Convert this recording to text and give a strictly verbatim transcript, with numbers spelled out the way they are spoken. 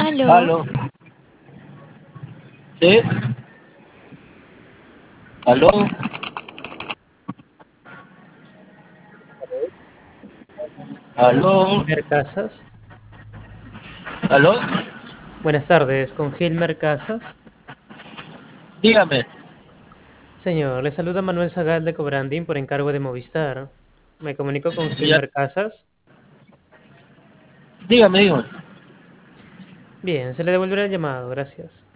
Aló, Aló, ¿sí? Aló, aló, Gilmer Casas. aló, Buenas tardes, con Gilmer Casas. dígame, Señor, le saluda Manuel Zagal de Cobrandín por encargo de Movistar. Me comunico con ya, Gilmer Casas. dígame, dígame. Bien, se le devolverá el llamado, gracias.